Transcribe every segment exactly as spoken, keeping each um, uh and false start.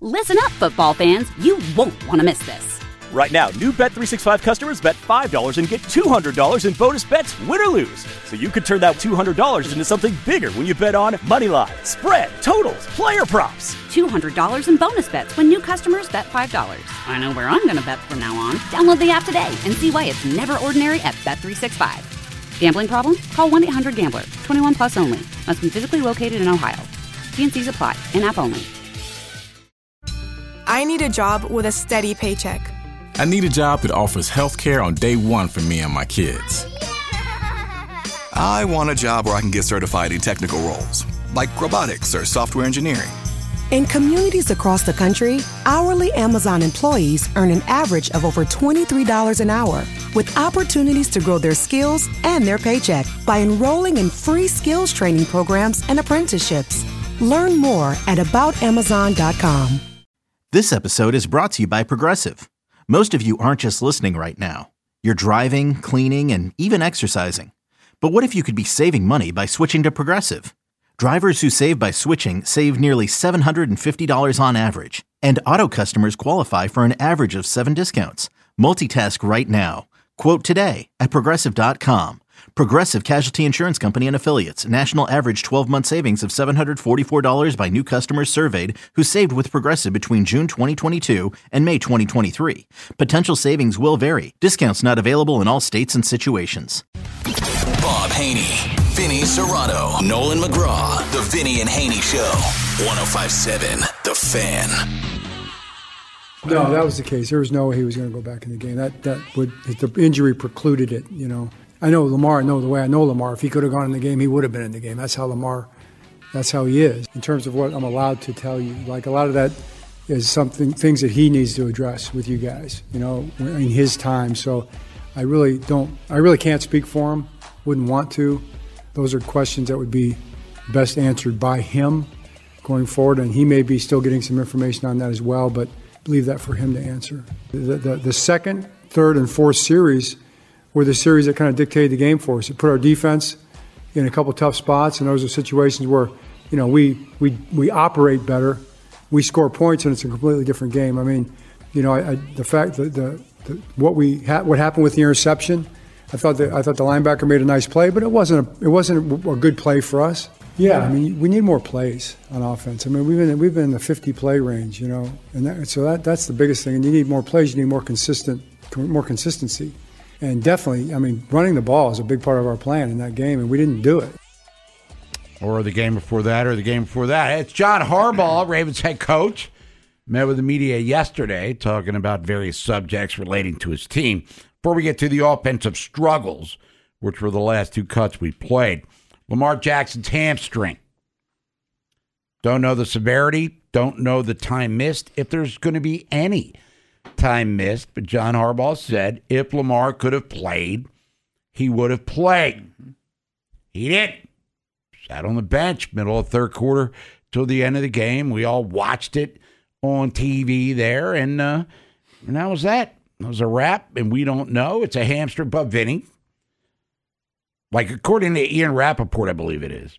Listen up, football fans. You won't want to miss this. Right now, new Bet three sixty-five customers bet five dollars and get two hundred dollars in bonus bets, win or lose. So you could turn that two hundred dollars into something bigger when you bet on money line, spread, totals, player props. two hundred dollars in bonus bets when new customers bet five dollars. I know where I'm going to bet from now on. Download the app today and see why it's never ordinary at Bet three sixty-five. Gambling problem? Call one eight hundred gambler. twenty-one plus only. Must be physically located in Ohio. T and C's apply. In-app only. I need a job with a steady paycheck. I need a job that offers health care on day one for me and my kids. I want a job where I can get certified in technical roles, like robotics or software engineering. In communities across the country, hourly Amazon employees earn an average of over twenty-three dollars an hour, with opportunities to grow their skills and their paycheck by enrolling in free skills training programs and apprenticeships. Learn more at about amazon dot com. This episode is brought to you by Progressive. Most of you aren't just listening right now. You're driving, cleaning, and even exercising. But what if you could be saving money by switching to Progressive? Drivers who save by switching save nearly seven hundred fifty dollars on average. And auto customers qualify for an average of seven discounts. Multitask right now. Quote today at progressive dot com. Progressive Casualty Insurance Company and Affiliates. National average twelve-month savings of seven hundred forty-four dollars by new customers surveyed who saved with Progressive between June twenty twenty-two and May twenty twenty-three. Potential savings will vary. Discounts not available in all states and situations. Bob Haney, Vinny Serrato, Nolan McGraw. The Vinny and Haney Show. one oh five point seven The Fan. No, that was the case. There was no way he was going to go back in the game. That that would the injury precluded it, you know. I know Lamar, I know the way I know Lamar. If he could have gone in the game, he would have been in the game. That's how Lamar, that's how he is. In terms of what I'm allowed to tell you, like a lot of that is something, things that he needs to address with you guys, you know, in his time. So I really don't, I really can't speak for him, wouldn't want to. Those are questions that would be best answered by him going forward, and he may be still getting some information on that as well, but leave that for him to answer. The, the, the second, third, and fourth series were the series that kind of dictated the game for us. It put our defense in a couple tough spots, and those are situations where, you know, we we we operate better, we score points, and it's a completely different game. I mean, you know, I, I, the fact that the, the what we ha- what happened with the interception, I thought that I thought the linebacker made a nice play, but it wasn't a, it wasn't a, a good play for us. Yeah, I mean, we need more plays on offense. I mean, we've been we've been in the fifty play range, you know, and that, so that that's the biggest thing. And you need more plays. You need more consistent, more consistency. And definitely, I mean, running the ball is a big part of our plan in that game, and we didn't do it. Or the game before that, or the game before that. It's John Harbaugh, Ravens head coach, met with the media yesterday talking about various subjects relating to his team. Before we get to the offensive struggles, which were the last two cuts we played, Lamar Jackson's hamstring. Don't know the severity, don't know the time missed, if there's going to be any time missed, but John Harbaugh said if Lamar could have played, he would have played. He didn't. Sat on the bench, middle of the third quarter till the end of the game. We all watched it on T V there, and, uh, and that was that. It was a wrap, and we don't know. It's a hamstring, but Vinny, like according to Ian Rappaport, I believe it is,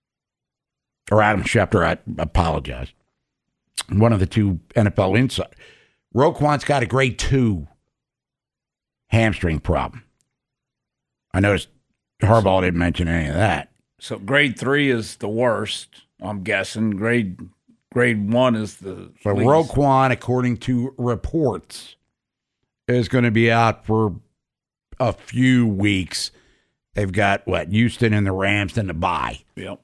or Adam Schefter, I apologize, one of the two N F L insiders, Roquan's got a grade two hamstring problem. I noticed Harbaugh didn't mention any of that. So grade three is the worst, I'm guessing. Grade grade one is the So least. Roquan, according to reports, is going to be out for a few weeks. They've got, what, Houston and the Rams, then the bye. Yep.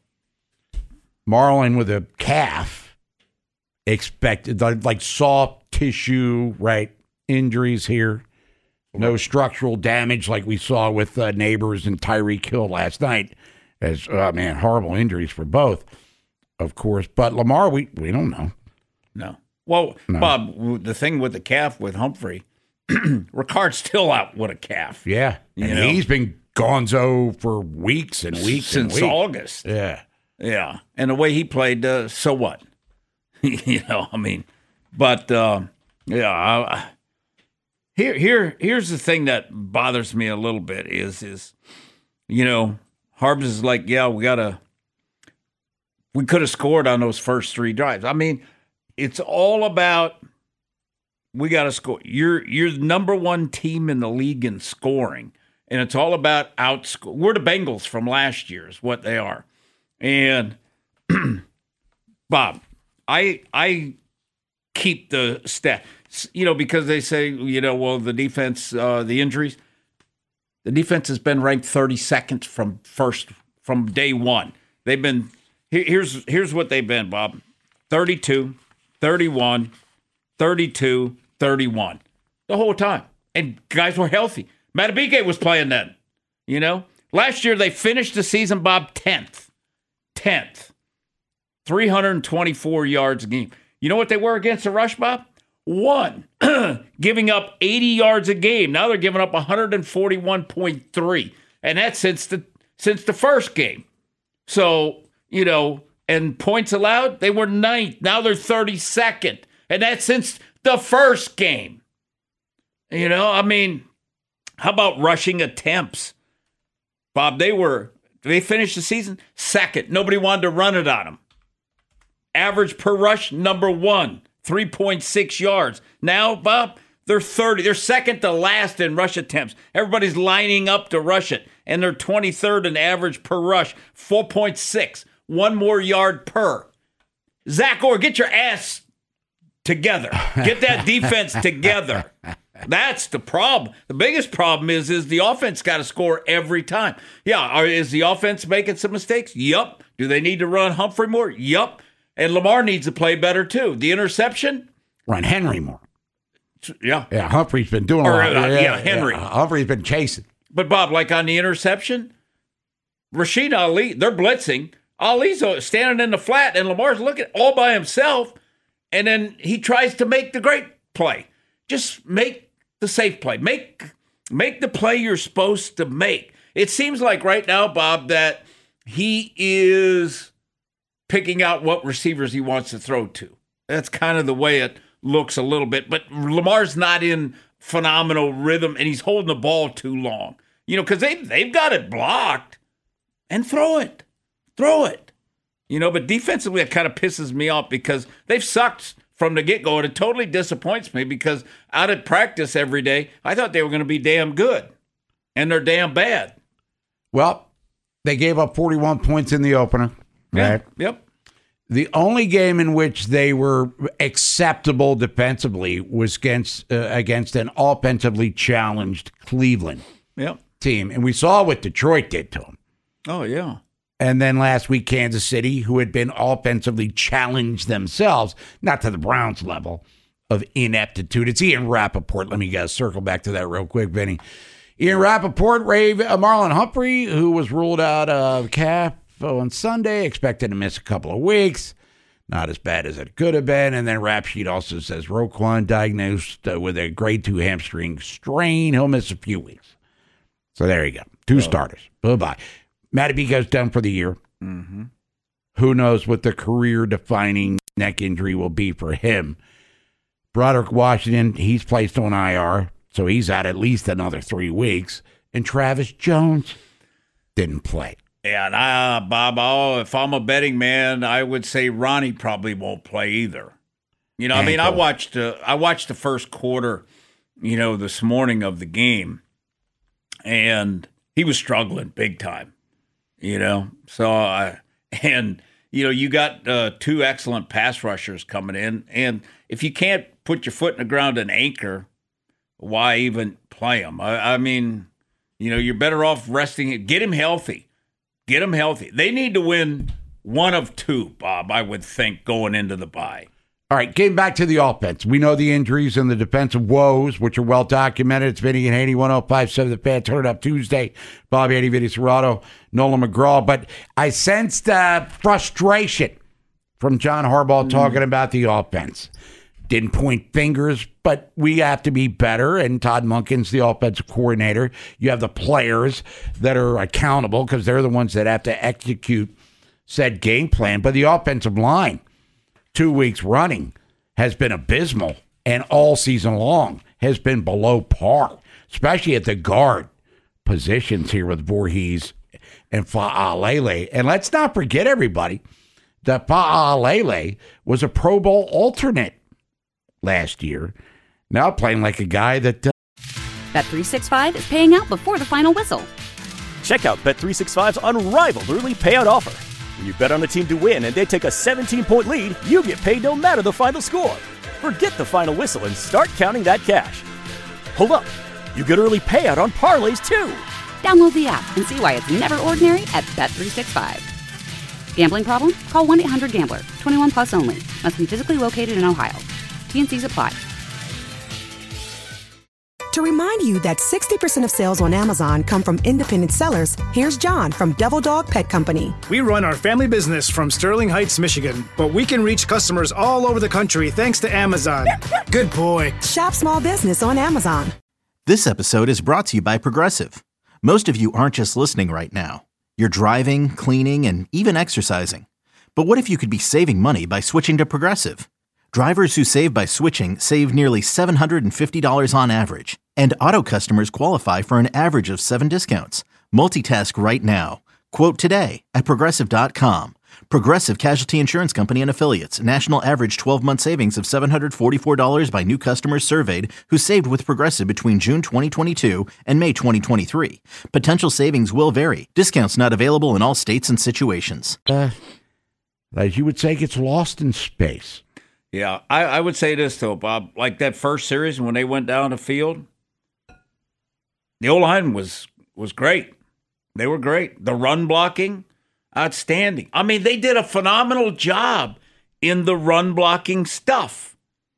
Marlon with a calf, expected, like soft tissue, right, injuries here. No structural damage like we saw with uh, Neighbors and Tyreek Hill last night. As, uh, man, horrible injuries for both, of course. But Lamar, we, we don't know. No. Well, no. Bob, the thing with the calf with Humphrey, Ricard's still out with a calf. Yeah. You and know? He's been gonzo for weeks and weeks Since and weeks. August. Yeah. Yeah. And the way he played, uh, so what? you know, I mean, but, uh, yeah, I, here, here, here's the thing that bothers me a little bit is, is, you know, Harbs is like, yeah, we got to, we could have scored on those first three drives. I mean, it's all about we got to score. You're you're the number one team in the league in scoring, and it's all about outscore. We're the Bengals from last year is what they are. And Bob, I I keep the stat, you know, because they say, you know, well, the defense, uh, the injuries, the defense has been ranked thirty-second from first from day one. They've been here, here's here's what they've been, Bob: thirty-two, thirty-one, thirty-two, thirty-one the whole time, and guys were healthy. Matabike was playing then. You know, last year they finished the season, Bob, tenth. tenth. three hundred twenty-four yards a game. You know what they were against the rush, Bob? One. Giving up eighty yards a game. Now they're giving up one hundred forty-one point three. And that's since the since the first game. So, you know, and points allowed, they were ninth. Now they're thirty-second. And that's since the first game. You know, I mean, how about rushing attempts? Bob, they were, they finished the season second. Nobody wanted to run it on them. Average per rush, number one, three point six yards. Now, Bob, they're thirty. They're second to last in rush attempts. Everybody's lining up to rush it, and they're twenty-third in average per rush, four point six, one more yard per. Zach Orr, get your ass together. Get that defense together. That's the problem. The biggest problem is, is the offense got to score every time. Yeah, are, is the offense making some mistakes? Yup. Do they need to run Humphrey more? Yup. And Lamar needs to play better, too. The interception? Run Henry more. Yeah. Yeah, Humphrey's been doing or, a lot. Uh, yeah, yeah, Henry. Yeah, Humphrey's been chasing. But, Bob, like on the interception, Rashid Ali, they're blitzing. Ali's standing in the flat, and Lamar's looking all by himself, and then he tries to make the great play. Just make the safe play. Make, make the play you're supposed to make. It seems like right now, Bob, that he is picking out what receivers he wants to throw to. That's kind of the way it looks a little bit. But Lamar's not in phenomenal rhythm, and he's holding the ball too long. You know, because they, they've got it blocked. And throw it. Throw it. You know, but defensively, it kind of pisses me off because they've sucked from the get-go, and it totally disappoints me because out at practice every day, I thought they were going to be damn good, and they're damn bad. Well, they gave up forty-one points in the opener. Right? Yeah, yep. The only game in which they were acceptable defensively was against uh, against an offensively challenged Cleveland yep. team, and we saw what Detroit did to them. Oh, yeah. And then last week, Kansas City, who had been offensively challenged themselves, not to the Browns level of ineptitude. It's Ian Rappaport. Let me guys circle back to that real quick, Vinny. Ian Rappaport, Ray, uh, Marlon Humphrey, who was ruled out of calf on Sunday, expected to miss a couple of weeks. Not as bad as it could have been. And then Rap Sheet also says Roquan diagnosed uh, with a grade two hamstring strain. He'll miss a few weeks. So there you go. Two oh. starters. Bye-bye. Matabike's done for the year. Mm-hmm. Who knows what the career-defining neck injury will be for him. Broderick Washington, he's placed on I R, so he's out at least another three weeks. And Travis Jones didn't play. Yeah, and I, uh, Bob, oh, if I'm a betting man, I would say Ronnie probably won't play either. You know, Ankle. I mean, I watched, uh, I watched the first quarter, you know, this morning of the game, and he was struggling big time. You know, so, uh, and, you know, you got uh, two excellent pass rushers coming in. And if you can't put your foot in the ground and anchor, why even play him? I, I mean, you know, you're better off resting it. Get him healthy. Get him healthy. They need to win one of two, Bob, I would think, going into the bye. All right, getting back to the offense. We know the injuries and the defensive woes, which are well documented. It's Vinny and Haney, one oh five point seven The Fan. Turn it up Tuesday. Bob Haney, Vinny Serrato, Nolan McGraw. But I sensed uh, frustration from John Harbaugh mm. talking about the offense. Didn't point fingers, but we have to be better. And Todd Monken's the offensive coordinator. You have the players that are accountable because they're the ones that have to execute said game plan. But the offensive line, two weeks running, has been abysmal, and all season long has been below par, especially at the guard positions here with Voorhees and Fa'alele. And let's not forget, everybody, that Pa'alele was a Pro Bowl alternate last year, now playing like a guy that... Uh, Bet three sixty-five is paying out before the final whistle. Check out Bet three sixty-five's unrivaled early payout offer. When you bet on a team to win and they take a seventeen-point lead, you get paid no matter the final score. Forget the final whistle and start counting that cash. Hold up. You get early payout on parlays, too. Download the app and see why it's never ordinary at Bet three sixty-five. Gambling problem? Call one eight hundred gambler. twenty-one plus only. Must be physically located in Ohio. T N Cs apply. To remind you that sixty percent of sales on Amazon come from independent sellers, here's John from Devil Dog Pet Company. We run our family business from Sterling Heights, Michigan, but we can reach customers all over the country thanks to Amazon. Good boy. Shop small business on Amazon. This episode is brought to you by Progressive. Most of you aren't just listening right now. You're driving, cleaning, and even exercising. But what if you could be saving money by switching to Progressive? Drivers who save by switching save nearly seven hundred fifty dollars on average. And auto customers qualify for an average of seven discounts. Multitask right now. Quote today at Progressive dot com. Progressive Casualty Insurance Company and Affiliates. National average twelve-month savings of seven hundred forty-four dollars by new customers surveyed who saved with Progressive between June twenty twenty-two and May twenty twenty-three. Potential savings will vary. Discounts not available in all states and situations. Uh, as you would say, it's lost in space. Yeah, I, I would say this, though, Bob. Like that first series when they went down the field, the O-line was was great. They were great. The run blocking, outstanding. I mean, they did a phenomenal job in the run blocking stuff.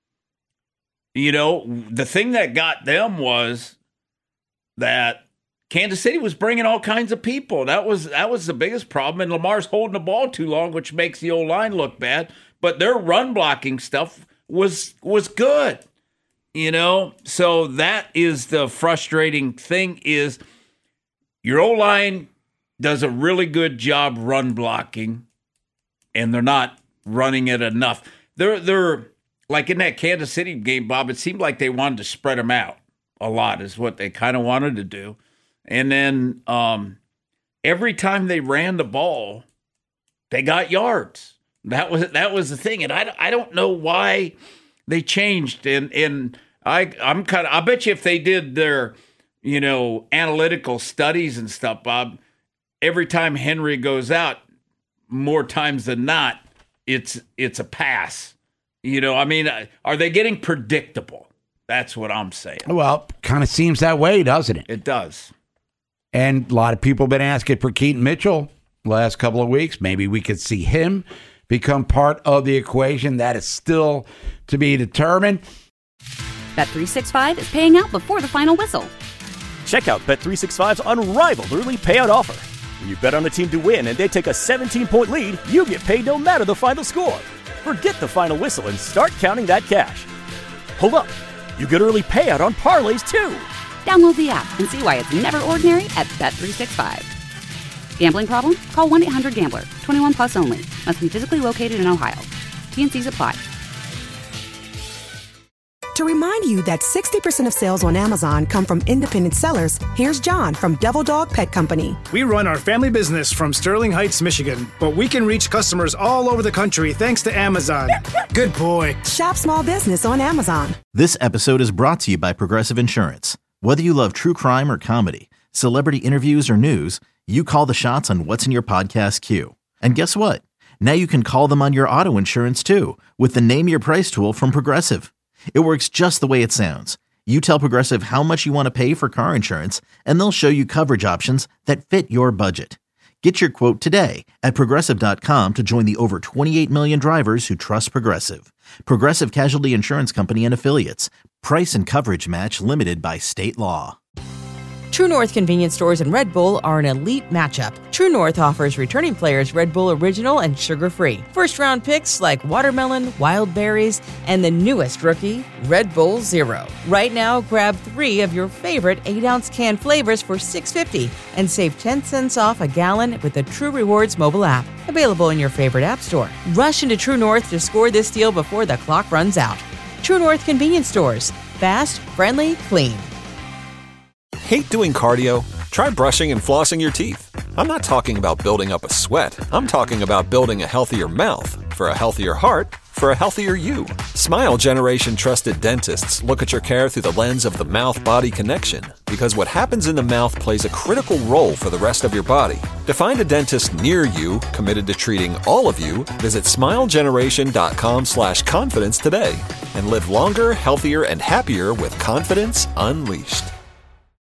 You know, the thing that got them was that Kansas City was bringing all kinds of people. That was that was the biggest problem. And Lamar's holding the ball too long, which makes the O-line look bad. But their run blocking stuff was was good. You know, so that is the frustrating thing is your O-line does a really good job run blocking, and they're not running it enough. They're they're like in that Kansas City game, Bob, it seemed like they wanted to spread them out a lot is what they kind of wanted to do. And then um, every time they ran the ball, they got yards. That was that was the thing. And I, I don't know why they changed. And and I I'm kind of I bet you if they did their, you know, analytical studies and stuff, Bob, every time Henry goes out, more times than not, it's it's a pass. You know, I mean, are they getting predictable? That's what I'm saying. Well, kind of seems that way, doesn't it? It does. And a lot of people have been asking for Keaton Mitchell the last couple of weeks. Maybe we could see him become part of the equation. That is still to be determined. Bet three sixty-five is paying out before the final whistle. Check out Bet three sixty-five's unrivaled early payout offer. When you bet on a team to win and they take a seventeen-point lead, you get paid no matter the final score. Forget the final whistle and start counting that cash. Hold up. You get early payout on parlays, too. Download the app and see why it's never ordinary at Bet three sixty-five. Gambling problem? Call one eight hundred gambler. twenty-one plus only. Must be physically located in Ohio. T N Cs apply. To remind you that sixty percent of sales on Amazon come from independent sellers, here's John from Devil Dog Pet Company. We run our family business from Sterling Heights, Michigan, but we can reach customers all over the country thanks to Amazon. Good boy. Shop small business on Amazon. This episode is brought to you by Progressive Insurance. Whether you love true crime or comedy, celebrity interviews or news, you call the shots on what's in your podcast queue. And guess what? Now you can call them on your auto insurance too with the Name Your Price tool from Progressive. It works just the way it sounds. You tell Progressive how much you want to pay for car insurance, and they'll show you coverage options that fit your budget. Get your quote today at Progressive dot com to join the over twenty-eight million drivers who trust Progressive. Progressive Casualty Insurance Company and Affiliates. Price and coverage match limited by state law. True North convenience stores and Red Bull are an elite matchup. True North offers returning players Red Bull Original and sugar-free. First-round picks like watermelon, wild berries, and the newest rookie, Red Bull Zero. Right now, grab three of your favorite eight-ounce can flavors for six dollars and fifty cents and save ten cents off a gallon with the True Rewards mobile app. Available in your favorite app store. Rush into True North to score this deal before the clock runs out. True North convenience stores. Fast, friendly, clean. Hate doing cardio? Try brushing and flossing your teeth. I'm not talking about building up a sweat. I'm talking about building a healthier mouth for a healthier heart for a healthier you. Smile Generation trusted dentists look at your care through the lens of the mouth-body connection, because what happens in the mouth plays a critical role for the rest of your body. To find a dentist near you committed to treating all of you, visit smilegeneration.com slash confidence today and live longer, healthier, and happier with confidence unleashed.